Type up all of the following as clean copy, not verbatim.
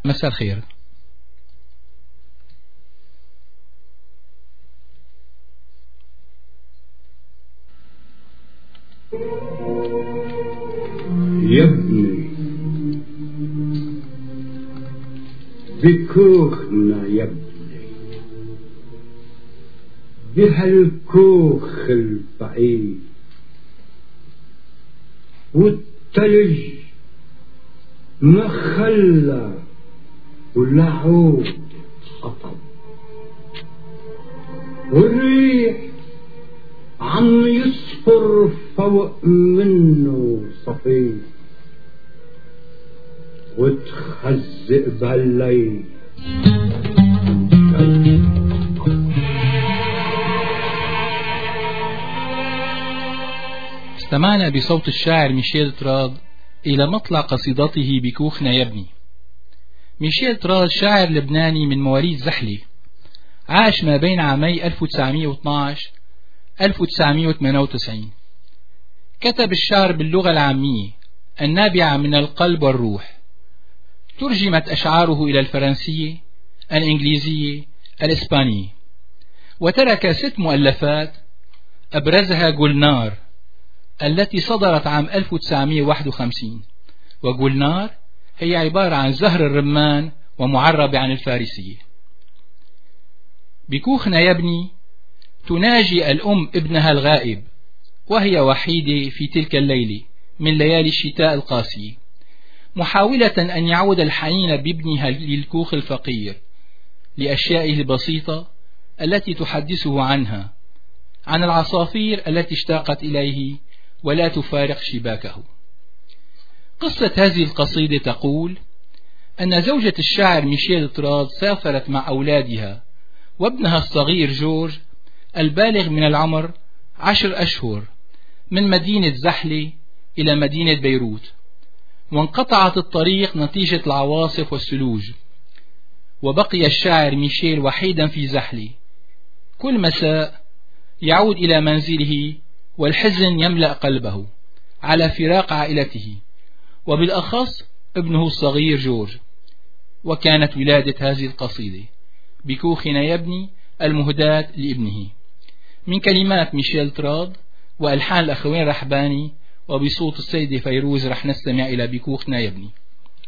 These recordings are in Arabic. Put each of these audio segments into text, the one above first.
مساء الخير. يا ابني بكوخنا يا ابني، بهالكوخ البعيد والتلج ما خلى ولا عود خطب، والريح عم يصفر فوق منه صفير، وتخزق بهالليل. استمعنا بصوت الشاعر ميشيل تراض إلى مطلع قصيدته بكوخنا يا ابني. ميشيل تراض شاعر لبناني من مواليد زحلة، عاش ما بين عامي 1912 1998. كتب الشعر باللغة العامية النابعة من القلب والروح. ترجمت أشعاره إلى الفرنسية، الإنجليزية، الإسبانية، وترك 6 مؤلفات أبرزها جولنار التي صدرت عام 1951. وجولنار هي عبارة عن زهر الرمان ومعربة عن الفارسية. بكوخنا يا ابني تناجي الأم ابنها الغائب وهي وحيدة في تلك الليلة من ليالي الشتاء القاسية، محاولة أن يعود الحنين بابنها للكوخ الفقير لأشيائه البسيطة التي تحدثه عنها، عن العصافير التي اشتاقت إليه ولا تفارق شباكه. قصة هذه القصيدة تقول أن زوجة الشاعر ميشيل تراض سافرت مع أولادها وابنها الصغير جورج البالغ من العمر 10 أشهر من مدينة زحلة إلى مدينة بيروت، وانقطعت الطريق نتيجة العواصف والثلوج، وبقي الشاعر ميشيل وحيدا في زحلة. كل مساء يعود إلى منزله والحزن يملأ قلبه على فراق عائلته، وبالأخص ابنه الصغير جورج. وكانت ولادة هذه القصيدة بكوخنا يا ابني المهداة لابنه، من كلمات ميشيل تراض وألحان الأخوين رحباني، وبصوت السيدة فيروز رح نستمع إلى بكوخنا يا ابني.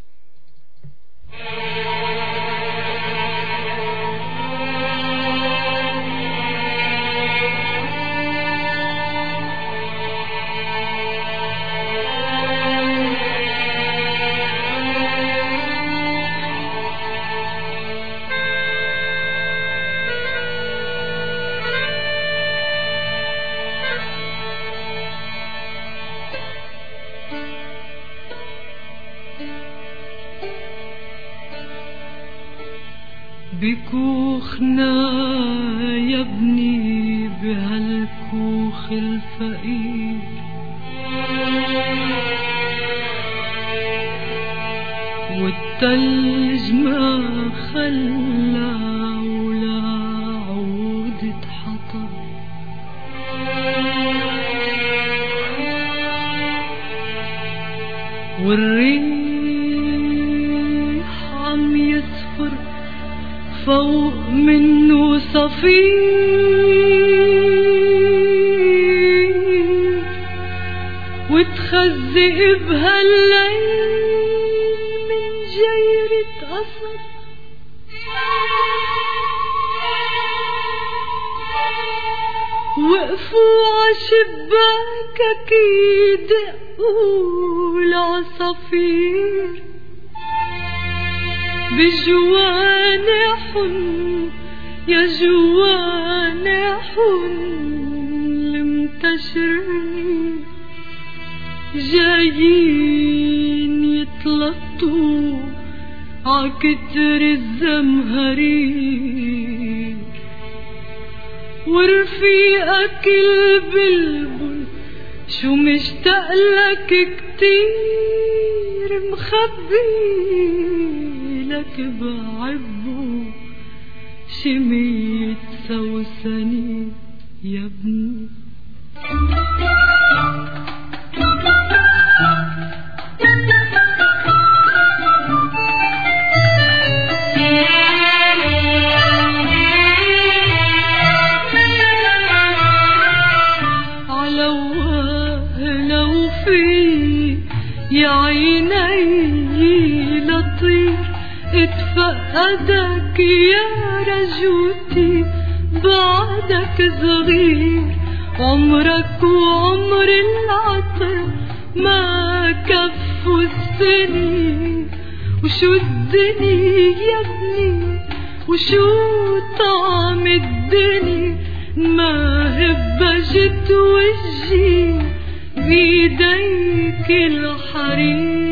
بكوخنا يا ابني بهالكوخ الفقير، والتلج ما خلى ولا عود حطب، والريح عم يصفر فوق منه صفير، وتخزق بهالليل من جيرة قصب، وقفوا عشباكك يدقوا العصافير بجوانحن يا جوانحن المنتشرين، جايين يتلطوا عكتر الزمهرير، ورفيقك البلبل شو مشتاقلك كتير، مخبيلك بعبه شمية سوسني يا ابني. اتفقدك يا رجوتي بعدك صغير، عمرك وعمر العطر ما كفوا السنين. وشو الدنيا يا ابني وشو طعم الدنيا، ما هبجت وجهي بيديك الحرير.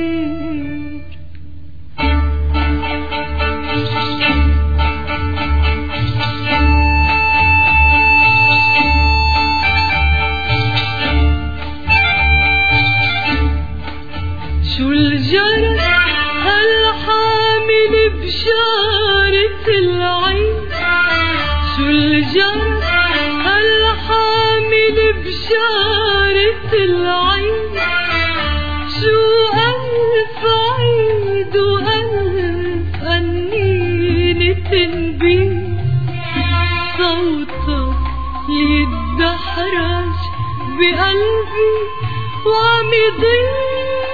شو الجرس هالحامل بشارة العين، شو الجرس هالحامل بشارة العين، شو ألف عيد وألف أنينة بيه، صوتك يتدحرج بقلبي وعم يضيع،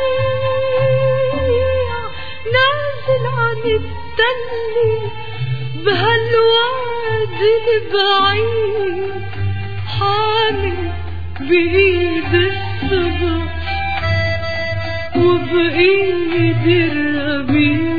نازل عن التلي بهالوادي البعيد، حامل بإيد الصبح وبإيد الربيع.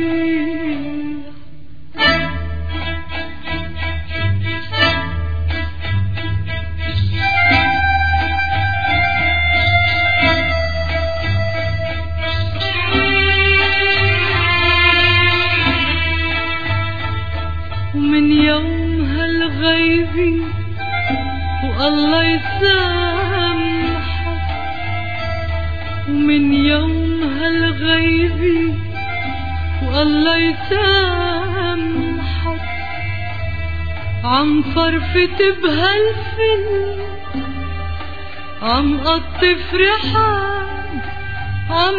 ومن يوم هالغيبي والله يسامحك، ومن يوم هالغيبي والله يسامحك، عم فرفت بهالفل عم قطف ريحان، عم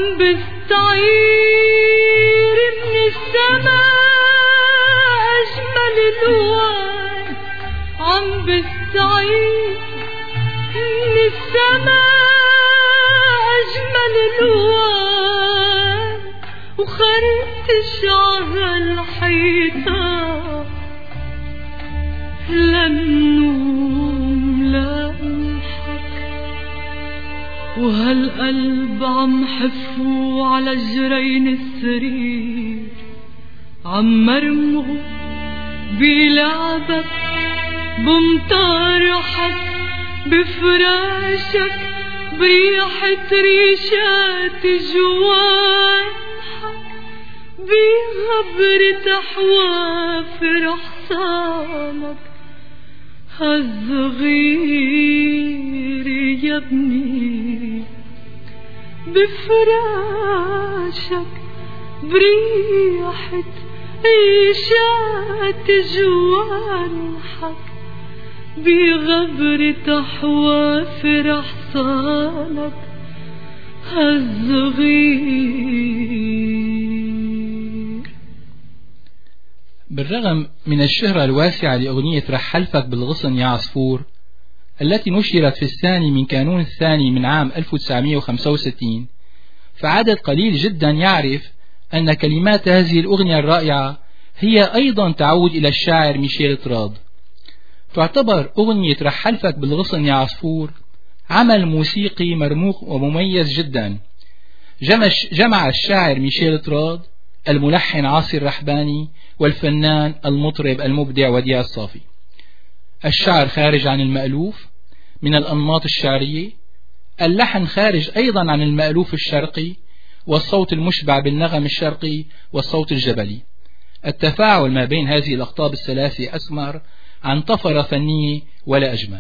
بستعير من السماء أجمل الوان، عم بستعير من السماء أجمل الوان، وخرجتش على الحيطة للنوم لأضحك، وهالقلب عم حفو على جرين السرير، عم مرمغ بلعبك بمطرحك بفراشك بريحة ريشات جوانحك، بغبرة حوافر حصانك هالصغير يا ابني، بفراشك بريحة ريشات جوانحك، بغبرة حوافر حصانك هالصغير. بالرغم من الشهرة الواسعة لأغنية رح حلفك بالغصن يا عصفور التي نشرت في الثاني من كانون الثاني من عام 1965، فعدد قليل جدا يعرف أن كلمات هذه الأغنية الرائعة هي أيضا تعود إلى الشاعر ميشيل تراض. تعتبر أغنية رح حلفك بالغصن يا عصفور عمل موسيقي مرموق ومميز جدا، جمع الشاعر ميشيل تراض، الملحن عاصي الرحباني، والفنان المطرب المبدع وديع الصافي. الشعر خارج عن المألوف من الأنماط الشعرية، اللحن خارج أيضا عن المألوف الشرقي، والصوت المشبع بالنغم الشرقي والصوت الجبلي. التفاعل ما بين هذه الأقطاب الثلاثة أثمر عن طفرة فنية ولا أجمل.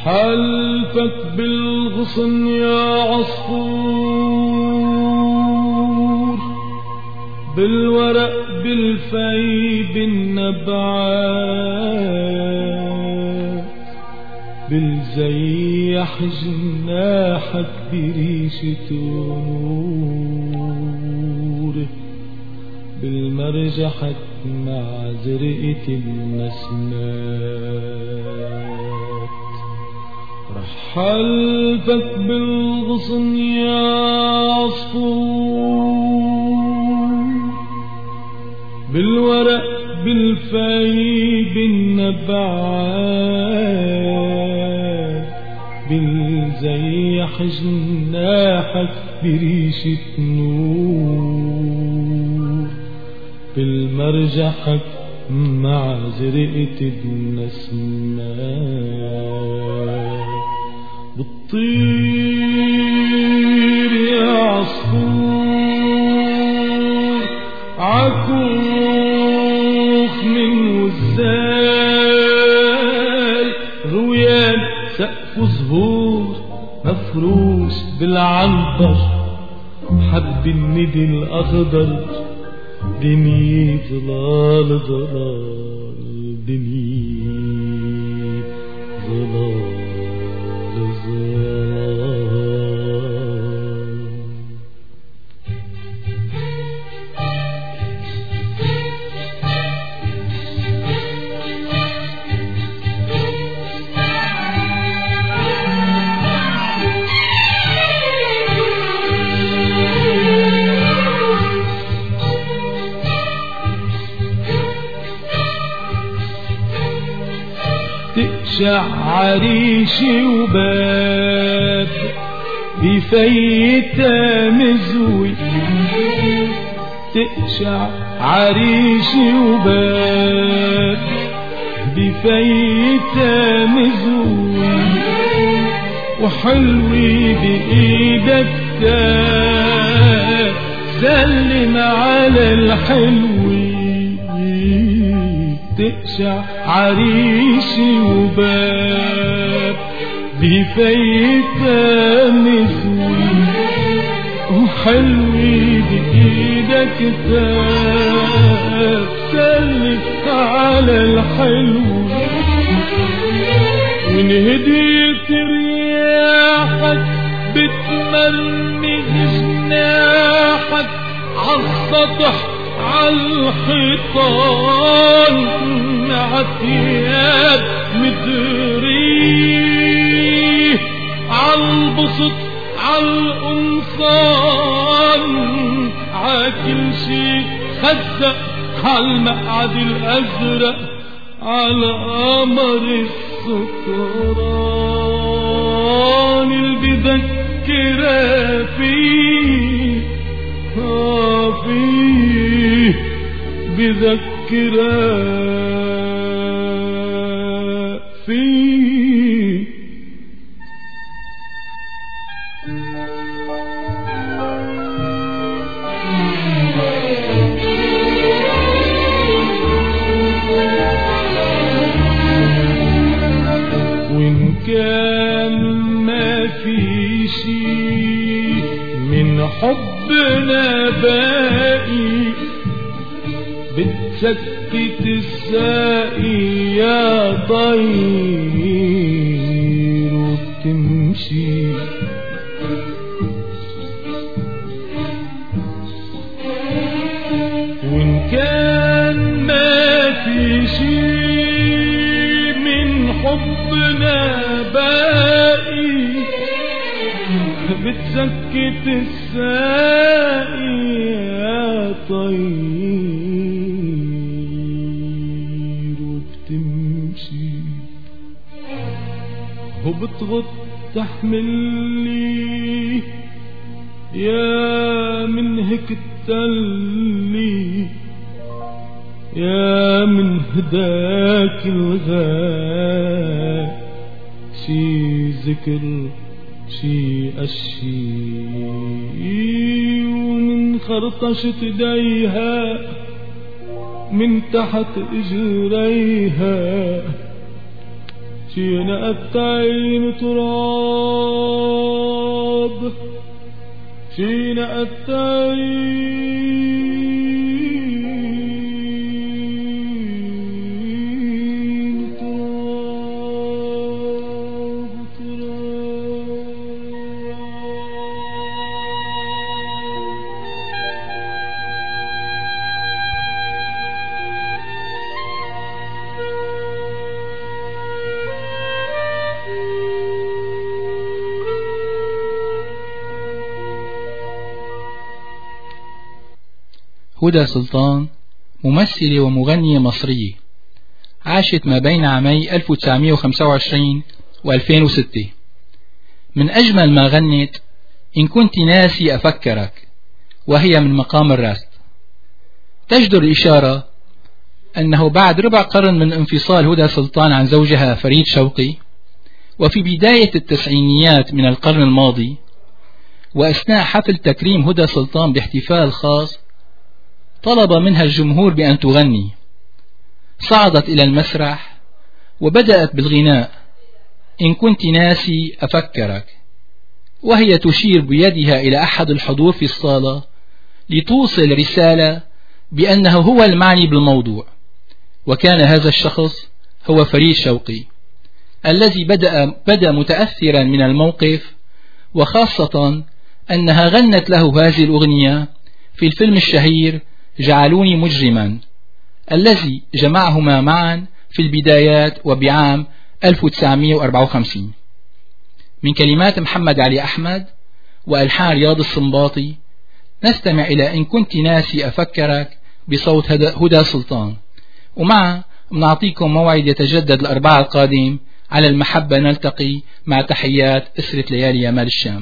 حلفك بالغصن يا عصفور، بالورق بالفي بالنبعات، بالزيح جناحك بريشة نور، بالمرجحك مع زرقة النسمات. رحلتك بالغصن يا عصفور، بالورق بالفي بالنبعات، بالزيح جناحك بريشة نور، بالمرجحك مع زرقة النسمات. بتطير يا عصفور عكوخ من وزال، رويان سقف زهور مفروش بالعنبر، حب الندي الأخضر، دنيا ظلال ظلال، دنيا ظلال ظلال. تقشع عريشي وباب بفيتا مزوي، تقشع عريشي وباب بفيتا مزوي، وحلوي بإيدك سلم على الحلوي. تقشع عريشي وباب بفيتا مزوي، وحلوي بإيدك سلم على الحلوي. وإن هديت رياحك بتمرمغ جناحك عالسطح عالحيطان، عالثياب مدريه عالبسط عالقمصان، عاكل شي خزق عالمقعد الأزرق، على قمر السكران اللي بذكرها فيه فيه بذكرها فيه. وإن كان ما في شي من حبنا باقي، بتسكت الساقي يا طير وبتمشي. وإن كان ما في شي من حبنا باقي، بتسكت الساقي يا طير وبتمشي، وبتغط تحملي يا من هيك التلي، يا من هداك الغاء شي ذكر شي أشي، ومن خرطشة ايديها من تحت اجريها فينا التعين تراب فينا التعين تراب هدى سلطان ممثلة ومغنية مصرية، عاشت ما بين عامي 1925 و2006. من أجمل ما غنت إن كنت ناسي أفكرك، وهي من مقام الرست. تجدر الإشارة أنه بعد ربع قرن من انفصال هدى سلطان عن زوجها فريد شوقي، وفي بداية التسعينيات من القرن الماضي، وأثناء حفل تكريم هدى سلطان باحتفال خاص، طلب منها الجمهور بأن تغني. صعدت إلى المسرح وبدأت بالغناء إن كنت ناسي أفكرك، وهي تشير بيدها إلى أحد الحضور في الصالة لتوصل رسالة بأنه هو المعني بالموضوع، وكان هذا الشخص هو فريد شوقي الذي بدأ متأثرا من الموقف، وخاصة أنها غنت له هذه الأغنية في الفيلم الشهير جعلوني مجرما الذي جمعهما معا في البدايات وبعام 1954. من كلمات محمد علي أحمد وألحان رياض السنباطي، نستمع إلى إن كنت ناسي أفكرك بصوت هدى سلطان، ومع نعطيكم موعد يتجدد الأربعاء القادم على المحبة. نلتقي، مع تحيات أسرة ليالي يمال الشام.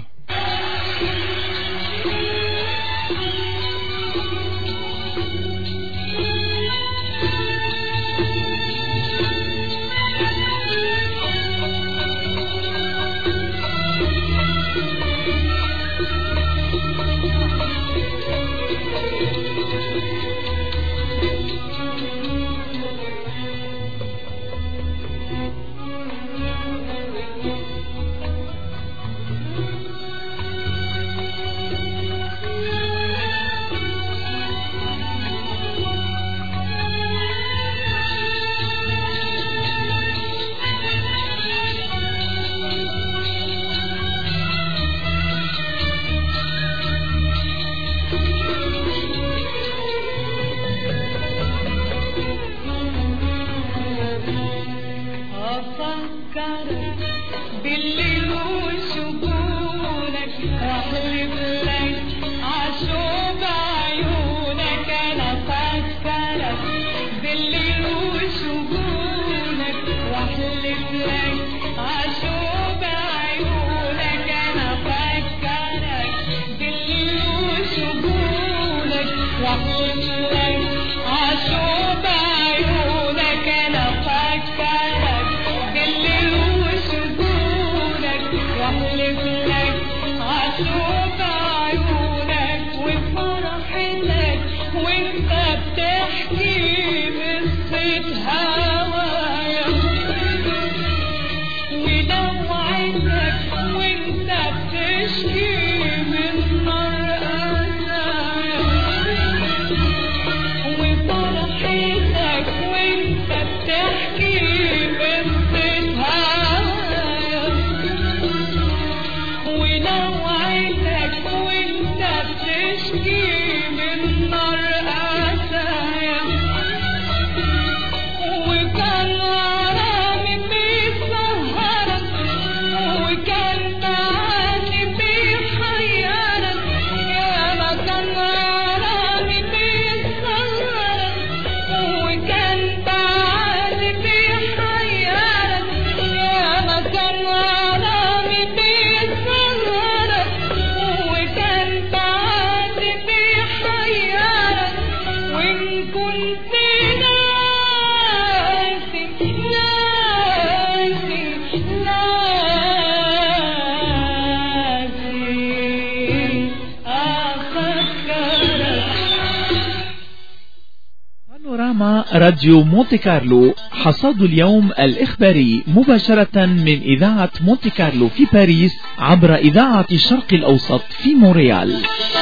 برنامج راديو مونتي كارلو حصاد اليوم الإخباري مباشرة من إذاعة مونتي كارلو في باريس عبر إذاعة الشرق الأوسط في مونريال.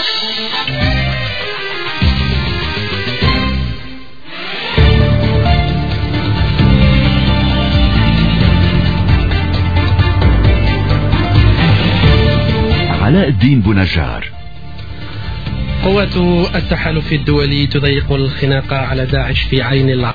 علاء الدين بونجار. قوات التحالف الدولي تضيق الخناق على داعش في عين